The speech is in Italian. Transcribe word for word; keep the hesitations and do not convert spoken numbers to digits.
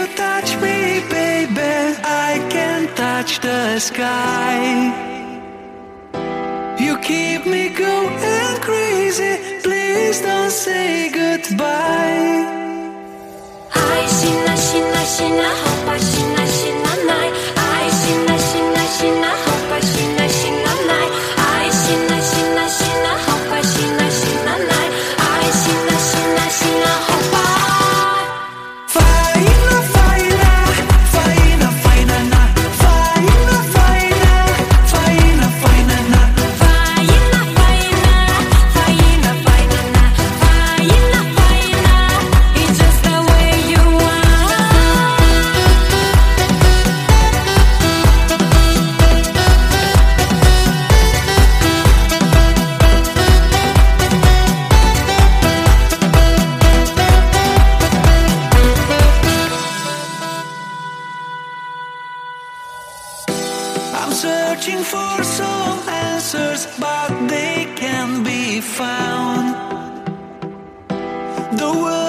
you touch me, baby, I can touch the sky. You keep me going crazy, please don't say goodbye. I shina shina shina hopa shina shina nai. I shina shina shina hopa shina shina nai. I shina shina shina hopa shina shina nai. I shina shina shina hopa. Faina, faina, faina, faina na. Faina, faina, faina, faina na. Faina faina faina faina na. Faina faina, it's just the way you are. I'm searching for some answers, but they can't be found. The world